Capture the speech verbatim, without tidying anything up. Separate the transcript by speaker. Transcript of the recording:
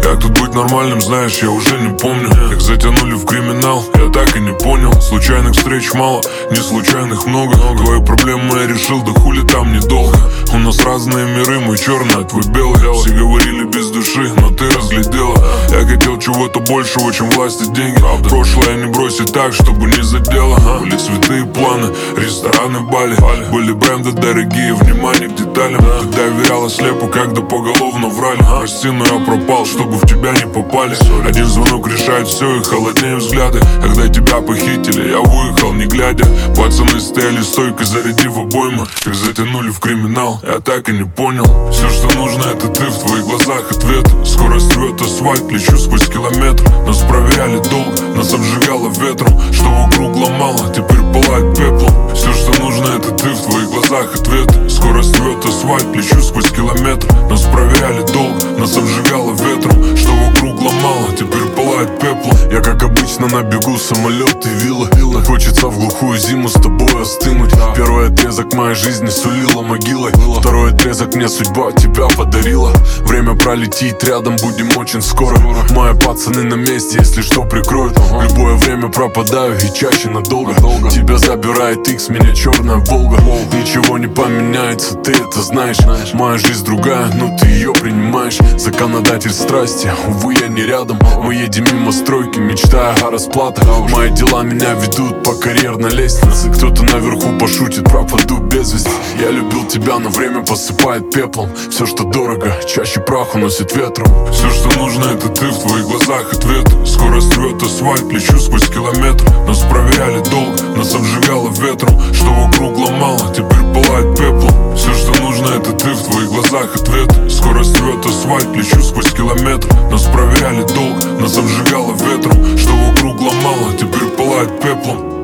Speaker 1: Как тут быть нормальным, знаешь, я уже не помню. Как затянули в криминал, я так и не понял. Случайных встреч мало, не случайных много. Твои проблемы я решил, да хули там недолго. У нас разные миры, мой черный, а твой белый. Все говорили без души, но ты разглядела. Я хотел чего-то большего, чем власть и деньги. Прошлое не бросить так, чтобы не задело. Были цветы и планы, рестораны, бали. Были бренды дорогие, внимание к деталям. Ты доверяла слепо, когда поголовно врали. Прости, но я пропал, чтобы в тебя не попали. Один звонок решает все и холоднее взгляды. Когда тебя похитили, я выехал не глядя. Пацаны стояли стойко, зарядив обоймы. Как затянули в криминал, я так и не понял. Все, что нужно, это ты, в твоих глазах ответ. Скорость рвет асфальт, лечу сквозь километр. Нас проверяли долго, нас обжигало ветром. Что вокруг ломало, теперь пылает пеплом. Все, что нужно, это ты, в твоих глазах ответ. Скорость рвет асфальт, лечу сквозь километр. Нас проверяли долго, нас обжигало ветром. Что вокруг ломало, теперь пылает пеплом.
Speaker 2: Я как обычно на бегу, самолет и вилла. Так хочется в глухую зиму с тобой остынуть. Первый отрезок моей жизни сулила могилой. Второй отрезок мне судьба тебя подарила. Время пролетит рядом, будем очень скоро. Мои пацаны на месте, если что прикроют. В любое время пропадаю и чаще надолго. Тебя забирает икс, меня черная Волга. Ничего не поменяется, ты это знаешь. Моя жизнь другая, но ты ее принимаешь. Законодатель страсти, увы, я не рядом. Мы едем мимо стройки, мечтая о расплатах. Мои дела меня ведут по карьерной лестнице. Кто-то наверху пошутит, пропаду без вести. Я любил тебя, но время посыпает пеплом. Все, что дорого, чаще прах уносит ветром.
Speaker 1: Все, что нужно, это ты, в твоих глазах ответ. Скорость рвет асфальт, лечу сквозь километр. Нас проверяли долго, нас обжигало ветром. Что вокруг ломало, теперь пылает пеплом. Все, что нужно, это ты, в твоих глазах ответ. Скорость рвет асфальт, лечу сквозь километр. Нас проверяли долго, нас обжигало ветром. Что вокруг ломало, теперь пылает пеплом.